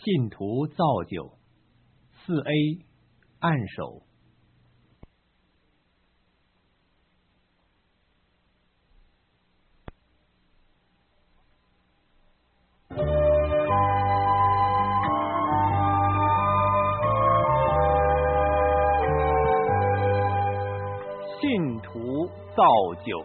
信徒造就。4A 按手。信徒造就。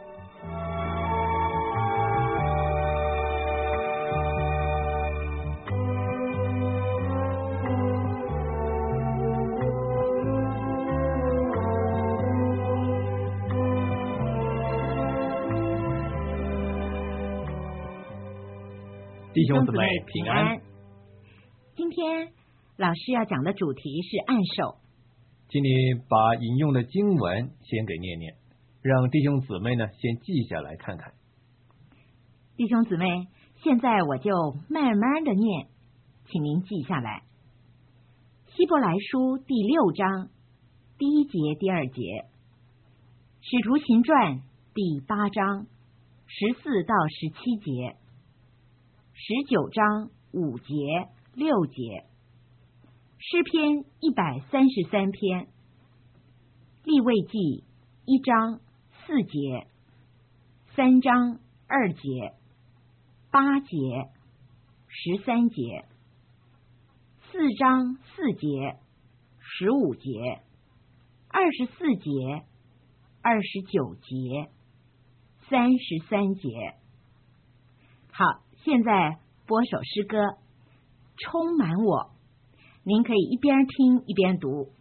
弟兄姊妹平安。 今天老师要讲的主题是按手。 请你把引用的经文先给念念，让弟兄姊妹呢先记下来看看。 弟兄姊妹，现在我就慢慢的念，请您记下来。希伯来书第6章第1节、第2节，使徒行传第8章14到17节，19章5节、6节，诗篇133篇，利未记1章4节，3章2节，8节，13节，4章4节，15节，24节，29节，33节。好，现在播首诗歌《充满我》，您可以一边听一边读。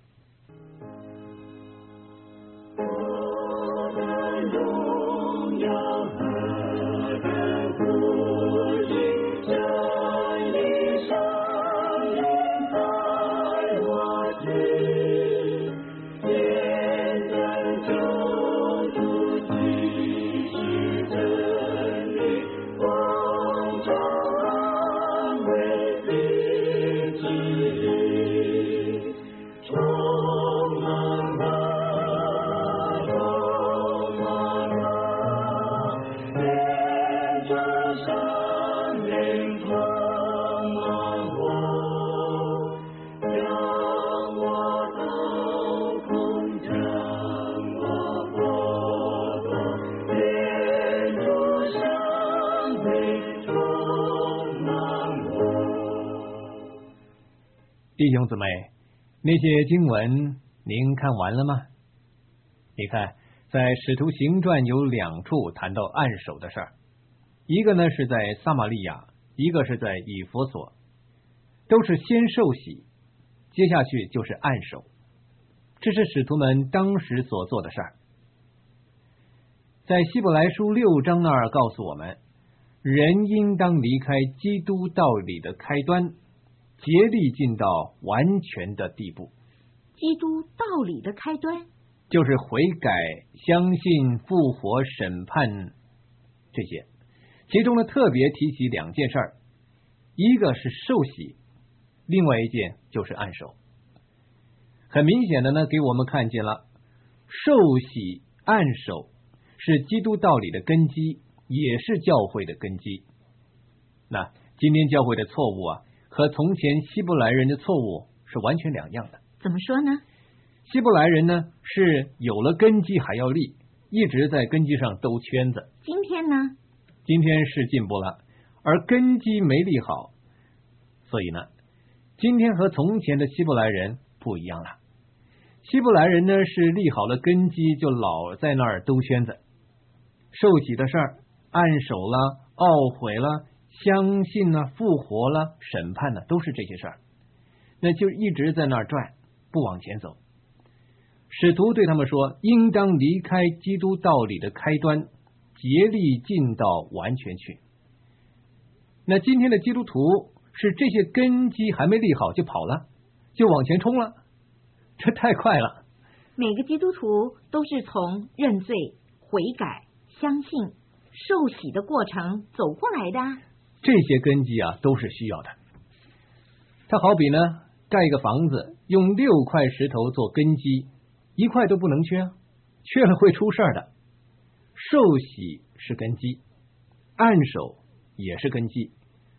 弟兄姊妹，那些经文您看完了吗？你看，在使徒行传有2处谈到按手的事儿，一个呢是在撒玛利亚，一个是在以弗所，都是先受洗，接下去就是按手，这是使徒们当时所做的事儿。在希伯来书6章那儿告诉我们，人应当离开基督道理的开端，竭力进到完全的地步。 基督道理的开端就是悔改、相信、复活、审判这些，其中呢特别提起2件事儿，一个是受洗，另外一件就是按手。很明显的呢，给我们看见了受洗按手是基督道理的根基，也是教会的根基。那今天教会的错误啊，和从前希伯来人的错误是完全两样的。 怎么说呢？ 希伯来人呢是有了根基还要立，一直在根基上兜圈子。 今天呢？ 今天是进步了，而根基没立好，所以呢，今天和从前的希伯来人不一样了。希伯来人呢是立好了根基，就老在那儿兜圈子，受洗的事儿、按手了、懊悔了、相信了、复活了、审判了，都是这些事儿，那就一直在那儿转，不往前走。使徒对他们说，应当离开基督道理的开端，竭力进到完全去。那今天的基督徒是这些根基还没立好就跑了，就往前冲了，这太快了。 每个基督徒都是从认罪、悔改、相信、受洗的过程走过来的。 这些根基啊都是需要的。它好比呢盖一个房子，用6块石头做根基，1块都不能缺，缺了会出事的。受洗是根基，按手也是根基，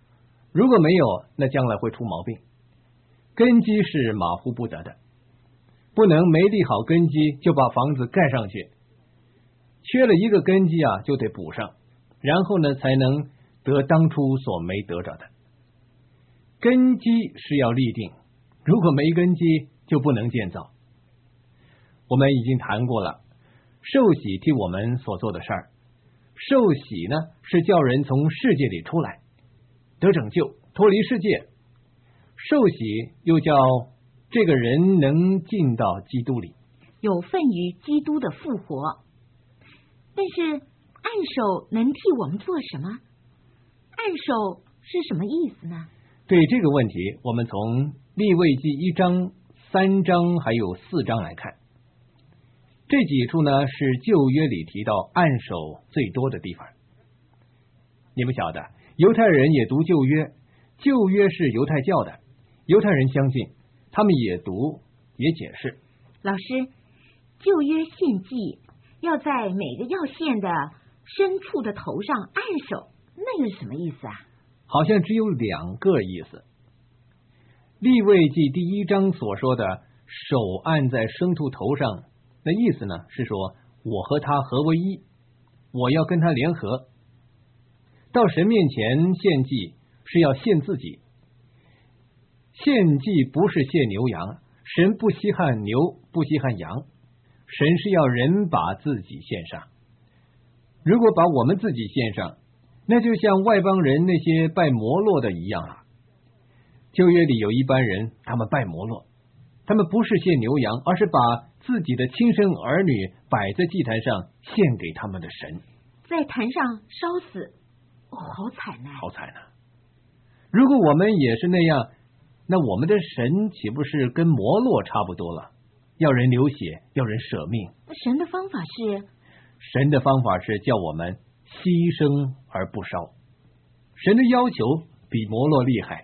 如果没有，那将来会出毛病。根基是马虎不得的，不能没立好根基就把房子盖上去，缺了一个根基啊，就得补上，然后呢才能得当初所没得着的。根基是要立定，如果没根基就不能建造。我们已经谈过了，受洗替我们所做的事儿。受洗呢是叫人从世界里出来，得拯救，脱离世界。受洗又叫这个人能进到基督里， 有份于基督的复活。但是按手能替我们做什么？按手是什么意思呢？ 对这个问题，我们从利未记1章、3章还有4章来看。这几处呢是旧约里提到按手最多的地方。你们晓得，犹太人也读旧约，旧约是犹太教的，犹太人相信，他们也读也解释。 老师，旧约献祭要在每个要献的牲畜的头上按手，那个是什么意思啊？ 好像只有2个意思。利未记第1章所说的手按在牲畜头上，那意思呢是说我和他合为一，我要跟他联合。到神面前献祭是要献自己，献祭不是献牛羊，神不稀罕牛，不稀罕羊，神是要人把自己献上。如果把我们自己献上，那就像外邦人那些拜摩洛的一样了。旧约里有一般人，他们拜摩洛，他们不是献牛羊，而是把自己的亲生儿女摆在祭坛上献给他们的神， 在坛上烧死。好惨啊！ 好惨啊！如果我们也是那样，那我们的神岂不是跟摩洛差不多了？要人流血，要人舍命。 神的方法是？ 神的方法是叫我们牺牲而不烧。神的要求比摩洛厉害，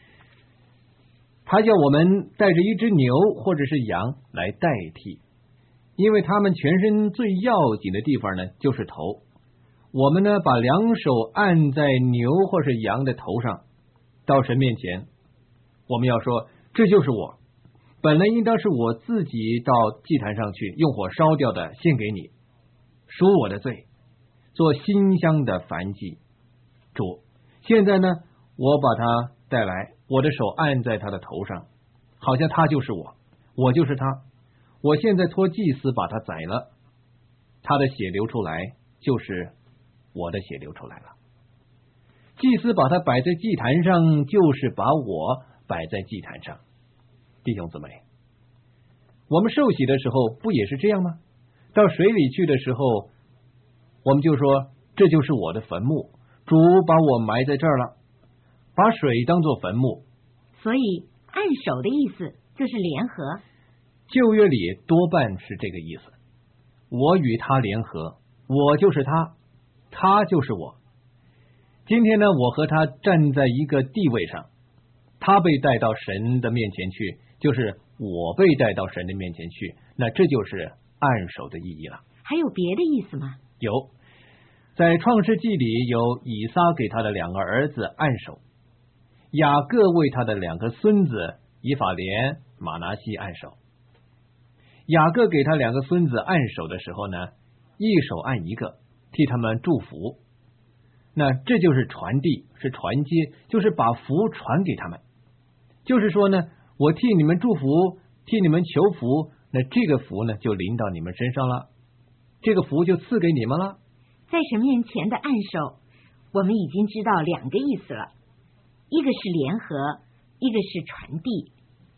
他叫我们带着一只牛或者是羊来代替，因为他们全身最要紧的地方呢就是头。我们呢把2手按在牛或是羊的头上，到神面前，我们要说这就是我，本来应当是我自己到祭坛上去用火烧掉的，献给你，赎我的罪，做馨香的燔祭。主，现在呢我把他带来，我的手按在他的头上，好像他就是我，我就是他，我现在托祭司把他宰了，他的血流出来，就是我的血流出来了。祭司把他摆在祭坛上，就是把我摆在祭坛上。弟兄姊妹，我们受洗的时候不也是这样吗？到水里去的时候，我们就说这就是我的坟墓，主把我埋在这儿了，把水当作坟墓。 所以按手的意思就是联合。 旧约里多半是这个意思，我与他联合，我就是他，他就是我。今天呢，我和他站在一个地位上，他被带到神的面前去，就是我被带到神的面前去，那这就是按手的意义了。 还有别的意思吗？ 有，在创世纪里有以撒给他的2个儿子按手，雅各为他的2个孙子以法莲、马拿西按手。雅各给他2个孙子按手的时候呢，一手按一个，替他们祝福。那这就是传递，是传接，就是把福传给他们。就是说呢，我替你们祝福，替你们求福，那这个福呢就临到你们身上了，这个福就赐给你们了。 在神面前的按手，我们已经知道2个意思了，一个是联合，一个是传递。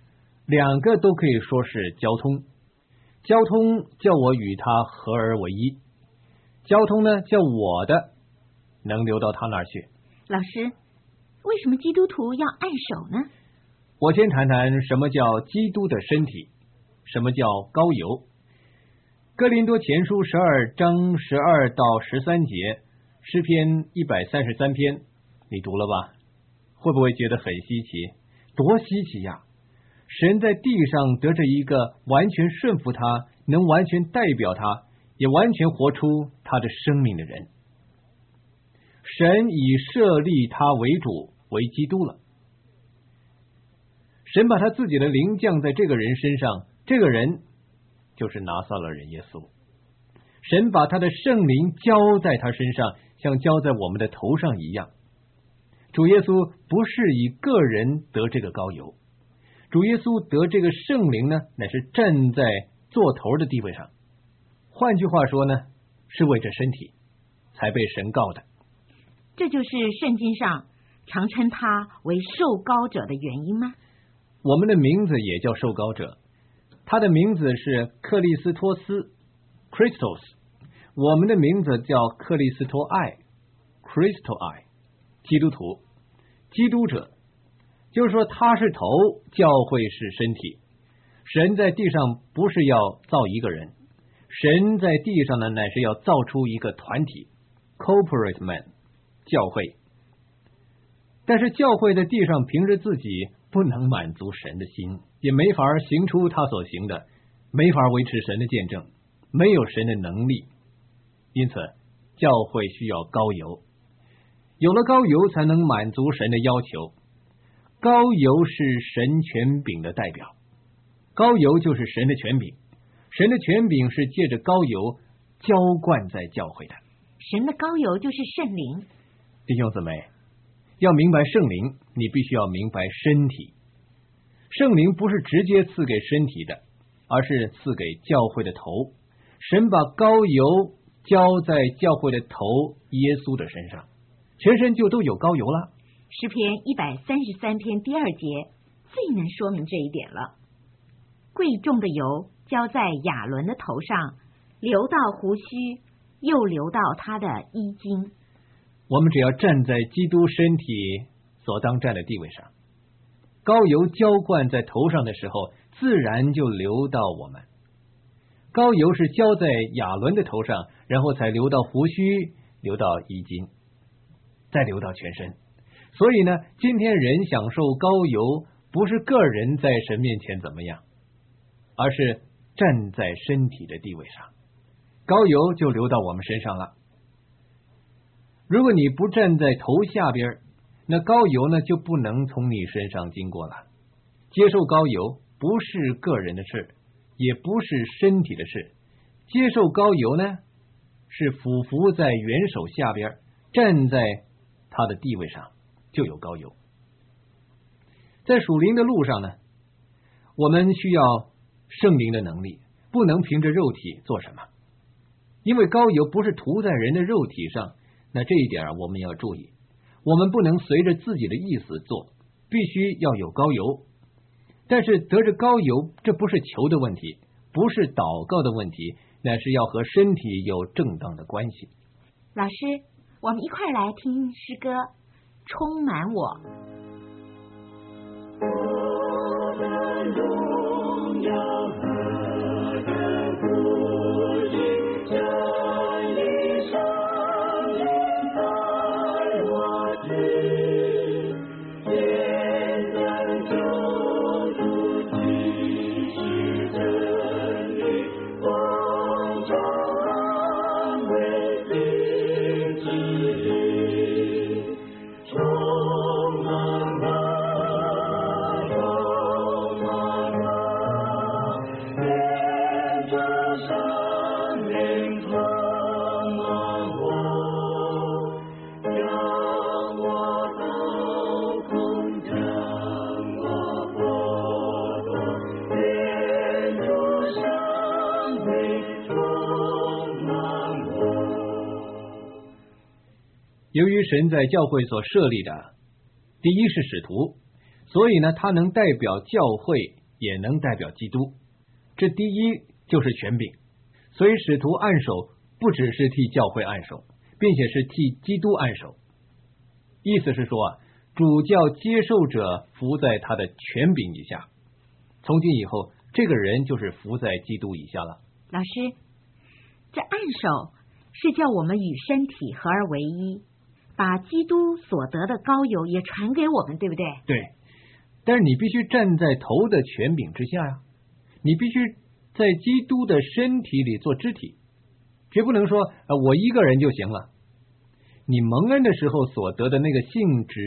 2个都可以说是交通。交通叫我与他合而为一，交通呢叫我的能流到他那儿去。 老师，为什么基督徒要按手呢？ 我先谈谈什么叫基督的身体，什么叫膏油。哥林多前书12章12到13节，诗篇133篇，你读了吧？会不会觉得很稀奇？多稀奇呀！神在地上得着一个完全顺服他，能完全代表他，也完全活出他的生命的人。神以设立他为主， 为基督了。神把他自己的灵降在这个人身上，这个人就是拿撒勒人耶稣。神把他的圣灵浇在他身上，像浇在我们的头上一样。主耶稣不是以个人得这个膏油，主耶稣得这个圣灵呢，乃是站在座头的地位上。换句话说呢，是为这身体才被神膏的。 这就是圣经上常称他为受膏者的原因吗？ 我们的名字也叫受膏者，他的名字是克利斯托斯 Christos， 我们的名字叫克利斯托爱 Christoi， 基督徒，基督者，就是说他是头，教会是身体。神在地上不是要造一个人，神在地上呢，乃是要造出一个团体 Corporate Man， 教会。但是教会在地上凭着自己不能满足神的心，也没法行出他所行的，没法维持神的见证，没有神的能力。因此教会需要膏油，有了膏油才能满足神的要求。膏油是神权柄的代表，膏油就是神的权柄，神的权柄是借着膏油浇灌在教会的。 神的膏油就是圣灵。 弟兄姊妹，要明白圣灵，你必须要明白身体。圣灵不是直接赐给身体的，而是赐给教会的头。神把膏油浇在教会的头耶稣的身上，全身就都有膏油了。 诗篇133篇第2节最能说明这一点了。贵重的油浇在亚伦的头上，流到胡须，又流到他的衣襟。 我们只要站在基督身体所当站的地位上，膏油浇灌在头上的时候，自然就流到我们。膏油是浇在亚伦的头上，然后才流到胡须，流到衣襟，再流到全身。所以呢，今天人享受膏油，不是个人在神面前怎么样，而是站在身体的地位上，膏油就流到我们身上了。如果你不站在头下边，那膏油呢就不能从你身上经过了。接受膏油不是个人的事，也不是身体的事。接受膏油呢，是俯伏在元首下边，站在他的地位上，就有膏油。在属灵的路上呢，我们需要圣灵的能力，不能凭着肉体做什么。因为膏油不是涂在人的肉体上，那这一点我们要注意，我们不能随着自己的意思做，必须要有膏油。但是得着膏油，这不是求的问题，不是祷告的问题，乃是要和身体有正当的关系。 老师，我们一块来听诗歌《充满我》。 由于神在教会所设立的，第一是使徒，所以呢，他能代表教会，也能代表基督。这第一就是权柄，所以使徒按手不只是替教会按手，并且是替基督按手。意思是说主教接受者服在他的权柄以下，从今以后，这个人就是服在基督以下了。 老师，这按手是叫我们与身体合而为一，把基督所得的膏油也传给我们，对不对？ 对，但是你必须站在头的权柄之下呀，你必须在基督的身体里做肢体，绝不能说我一个人就行了。你蒙恩的时候所得的那个性质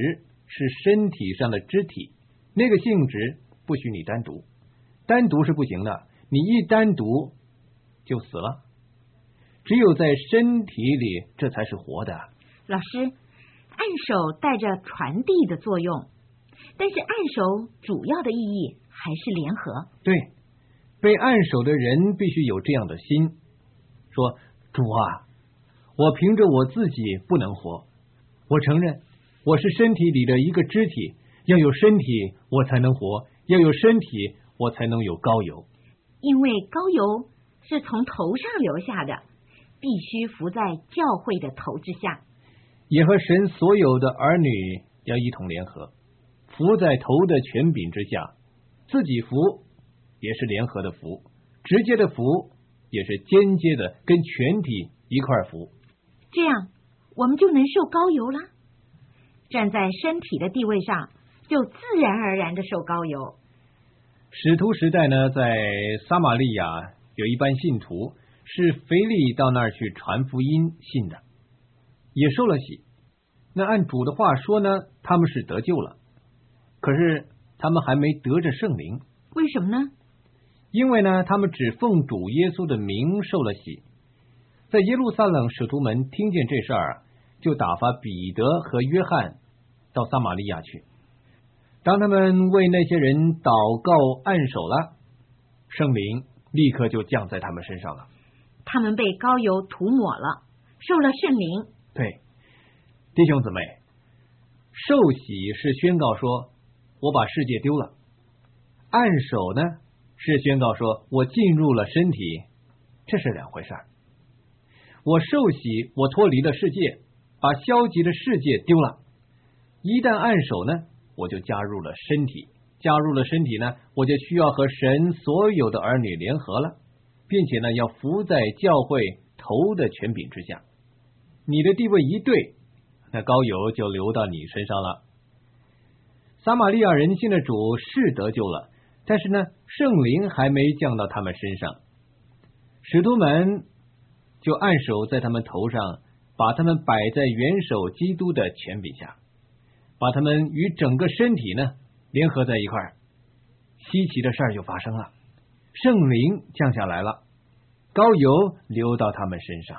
是身体上的肢体，那个性质不许你单独，单独是不行的，你一单独就死了。只有在身体里，这才是活的。 老师，按手带着传递的作用，但是按手主要的意义还是联合。 对，被按手的人必须有这样的心，说主啊，我凭着我自己不能活，我承认我是身体里的一个肢体，要有身体我才能活，要有身体我才能有膏油。 因为膏油是从头上流下的，必须服在教会的头之下， 也和神所有的儿女要一同联合，服在头的权柄之下，自己服也是联合的服，直接的服也是间接的跟全体一块服， 这样我们就能受膏油了。站在身体的地位上，就自然而然的受膏油。 使徒时代呢，在撒玛利亚有一班信徒，是腓力到那儿去传福音信的，也受了洗。那按主的话说呢，他们是得救了，可是他们还没得着圣灵。 为什么呢？ 因为呢，他们只奉主耶稣的名受了洗。在耶路撒冷，使徒们听见这事儿，就打发彼得和约翰到撒玛利亚去。当他们为那些人祷告按手了，圣灵立刻就降在他们身上了。 他们被膏油涂抹了，受了圣灵。 对，弟兄姊妹，受洗是宣告说我把世界丢了，按手呢是宣告说我进入了身体，这是两回事。我受洗，我脱离了世界，把消极的世界丢了。一旦按手呢，我就加入了身体，加入了身体呢，我就需要和神所有的儿女联合了，并且呢，要服在教会头的权柄之下。你的地位一对，那膏油就流到你身上了。撒玛利亚人信的主是得救了，但是呢，圣灵还没降到他们身上。使徒们就按手在他们头上，把他们摆在元首基督的权柄下，把他们与整个身体呢联合在一块儿。稀奇的事儿就发生了，圣灵降下来了，膏油流到他们身上。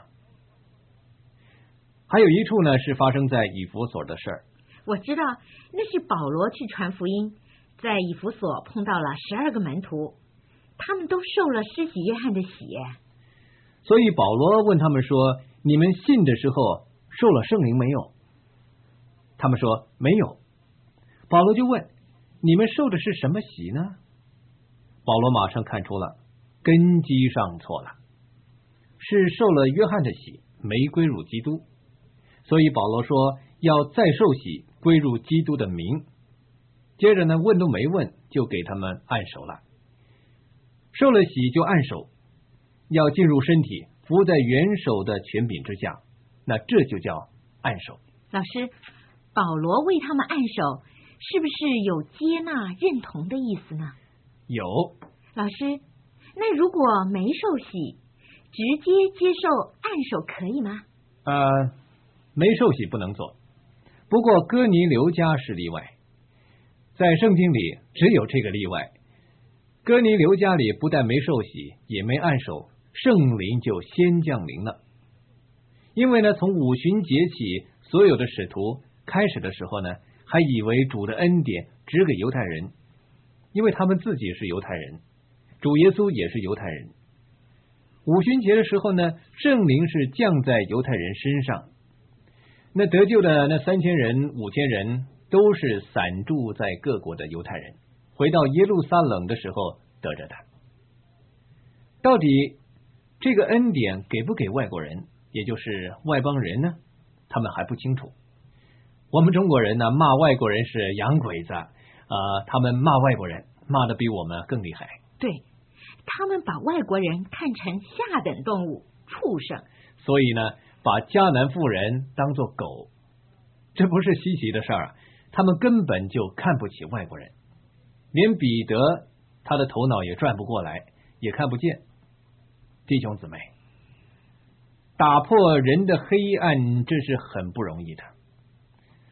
还有一处呢是发生在以弗所的事儿。 我知道，那是保罗去传福音，在以弗所碰到了12个门徒，他们都受了施洗约翰的洗。 所以保罗问他们说，你们信的时候受了圣灵没有？他们说没有。保罗就问，你们受的是什么洗呢？保罗马上看出了根基上错了，是受了约翰的洗，没归入基督。所以保罗说要再受洗，归入基督的名。接着呢，问都没问就给他们按手了。受了洗就按手，要进入身体，服在元首的权柄之下，那这就叫按手。 老师，保罗为他们按手，是不是有接纳认同的意思呢？ 有。 老师，那如果没受洗，直接接受按手可以吗？ 没受洗不能做，不过哥尼流家是例外，在圣经里只有这个例外。哥尼流家里不但没受洗，也没按手，圣灵就先降临了。因为呢，从五旬节起，所有的使徒开始的时候呢，还以为主的恩典只给犹太人，因为他们自己是犹太人，主耶稣也是犹太人。五旬节的时候呢，圣灵是降在犹太人身上，那得救的那3000人、5000人都是散住在各国的犹太人，回到耶路撒冷的时候得着的。到底这个恩典给不给外国人，也就是外邦人呢？他们还不清楚。我们中国人呢，骂外国人是洋鬼子，他们骂外国人骂得比我们更厉害。 对，他们把外国人看成下等动物、畜生。 所以呢，把迦南妇人当作狗，这不是稀奇的事儿。他们根本就看不起外国人，连彼得他的头脑也转不过来，也看不见。弟兄姊妹，打破人的黑暗，这是很不容易的。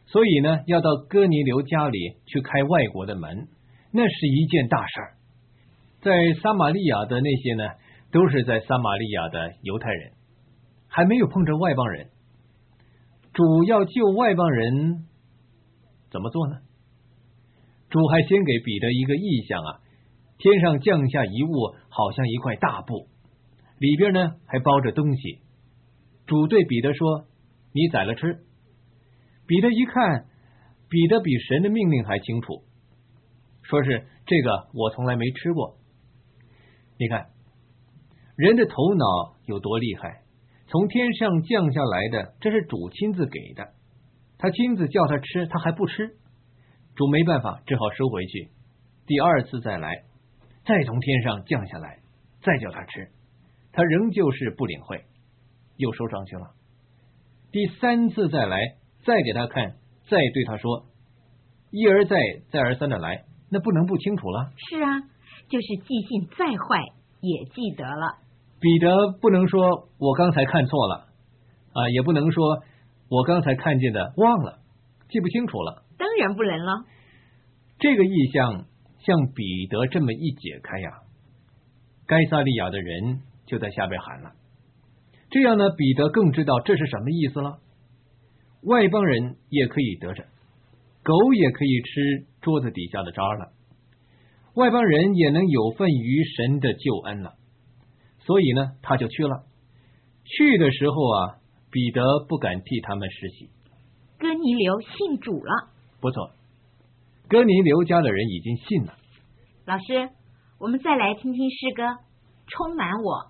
所以呢，要到哥尼流家里去开外国的门，那是一件大事儿。在撒玛利亚的那些呢，都是在撒玛利亚的犹太人，还没有碰着外邦人。主要救外邦人，怎么做呢？主还先给彼得一个意象啊，天上降下一物，好像一块大布，里边呢还包着东西。主对彼得说：“你宰了吃。”彼得一看，彼得比神的命令还清楚，说是这个我从来没吃过。你看人的头脑有多厉害，从天上降下来的，这是主亲自给的，他亲自叫他吃，他还不吃，主没办法，只好收回去。第二次再来，再从天上降下来，再叫他吃，他仍旧是不领会，又收上去了。第三次再来，再给他看，再对他说，一而再，再而三的来，那不能不清楚了。 是啊，就是记性再坏也记得了。 彼得不能说我刚才看错了啊，也不能说我刚才看见的忘了，记不清楚了。 当然不能了。 这个意象像彼得这么一解开呀，该撒利亚的人就在下边喊了。这样呢，彼得更知道这是什么意思了。外邦人也可以得着，狗也可以吃桌子底下的渣了，外邦人也能有份于神的救恩了。所以呢，他就去了。去的时候啊，彼得不敢替他们施洗。 哥尼流信主了。 不错，哥尼流家的人已经信了。 老师，我们再来听听诗歌《充满我》。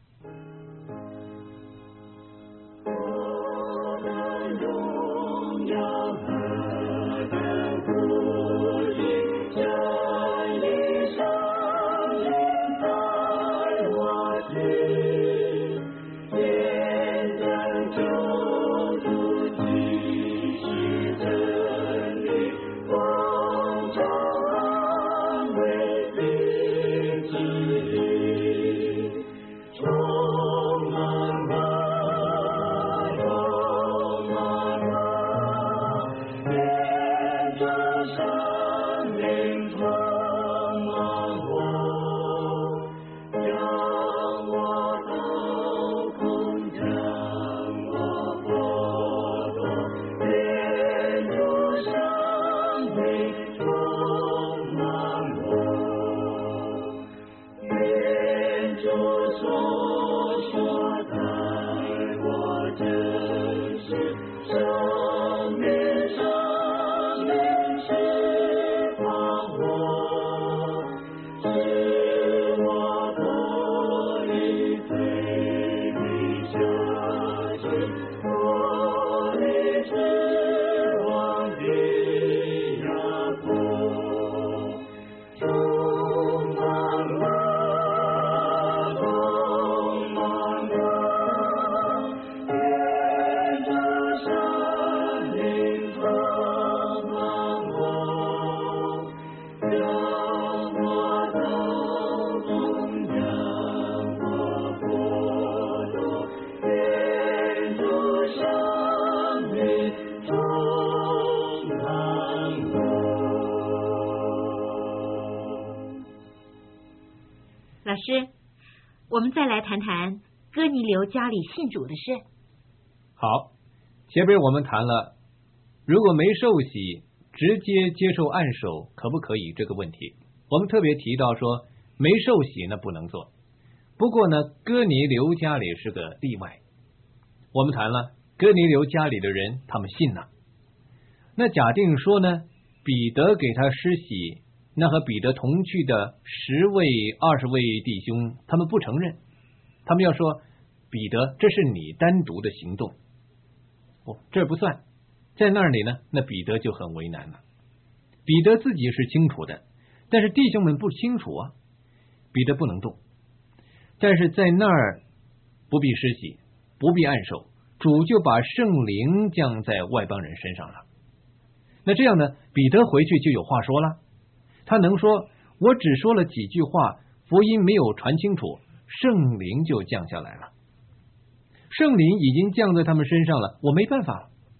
老师，我们再来谈谈哥尼流家里信主的事。 好，前边我们谈了，如果没受洗，直接接受按手可不可以这个问题。我们特别提到说，没受洗呢不能做。不过呢，哥尼流家里是个例外。我们谈了哥尼流家里的人，他们信了。那假定说呢，彼得给他施洗，那和彼得同去的10位、20位弟兄，他们不承认，他们要说，彼得，这是你单独的行动，这不算，在那里呢，那彼得就很为难了。彼得自己是清楚的，但是弟兄们不清楚啊，彼得不能动。但是在那儿不必施洗，不必按手，主就把圣灵降在外邦人身上了。那这样呢，彼得回去就有话说了。他能说，我只说了几句话，福音没有传清楚，圣灵就降下来了。圣灵已经降在他们身上了，我没办法了。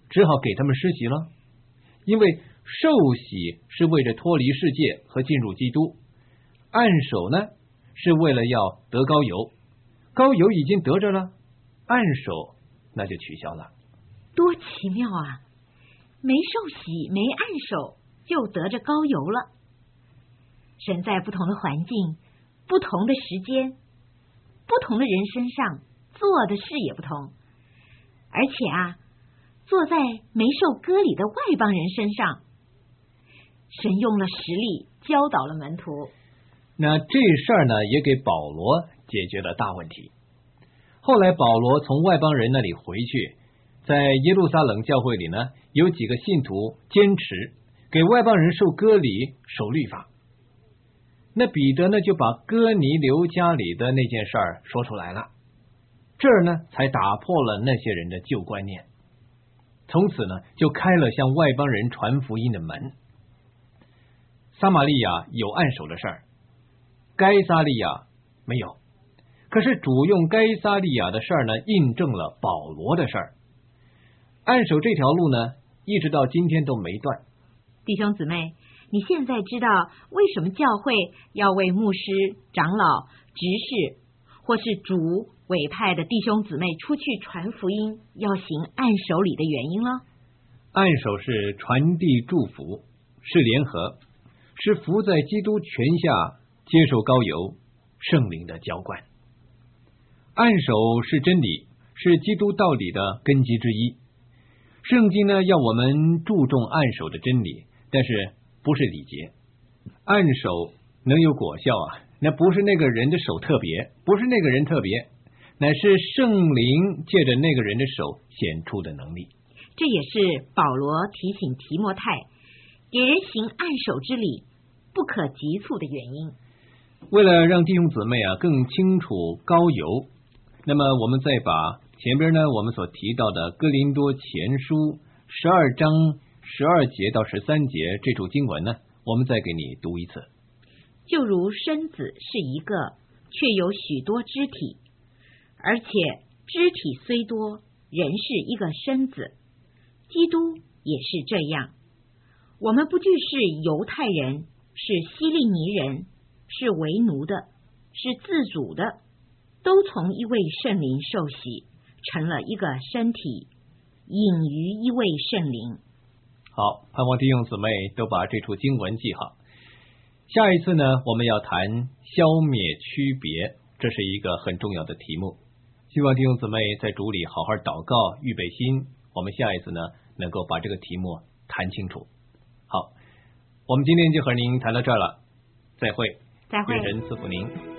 只好给他们施洗了。因为受洗是为了脱离世界和进入基督，按手呢是为了要得膏油，膏油已经得着了，按手那就取消了。 多奇妙啊！没受洗没按手就得着膏油了。神在不同的环境、不同的时间、不同的人身上做的事也不同，而且啊，做在没受割礼的外邦人身上，神用了实力教导了门徒。 那这事儿呢，也给保罗解决了大问题。后来保罗从外邦人那里回去，在耶路撒冷教会里呢，有几个信徒坚持给外邦人受割礼、守律法。那彼得呢，就把哥尼流家里的那件事儿说出来了，这儿呢才打破了那些人的旧观念，从此呢就开了向外邦人传福音的门。撒玛利亚有按手的事儿，该撒利亚没有，可是主用该撒利亚的事儿呢，印证了保罗的事儿。按手这条路呢，一直到今天都没断。 弟兄姊妹，你现在知道为什么教会要为牧师、长老、执事或是主委派的弟兄姊妹出去传福音，要行按手礼的原因了？ 按手是传递祝福，是联合，是服在基督权下接受膏油圣灵的浇灌。按手是真理，是基督道理的根基之一。圣经呢，要我们注重按手的真理，但是不是礼节。按手能有果效啊，那不是那个人的手特别，不是那个人特别，乃是圣灵借着那个人的手显出的能力。 这也是保罗提醒提摩太，给人行按手之礼不可急促的原因。 为了让弟兄姊妹啊更清楚膏油，那么我们再把前边呢我们所提到的哥林多前书12章12节到13节这处经文呢，我们再给你读一次。 就如身子是一个，却有许多肢体，而且肢体虽多，仍是一个身子。基督也是这样。我们不拘是犹太人，是希利尼人，是为奴的，是自主的，都从一位圣灵受洗，成了一个身体，隐于一位圣灵。 好，盼望弟兄姊妹都把这处经文记好。下一次呢，我们要谈消灭区别，这是一个很重要的题目。希望弟兄姊妹在主里好好祷告，预备心，我们下一次呢能够把这个题目谈清楚。好，我们今天就和您谈到这儿了，再会。 再会。 愿神赐福您。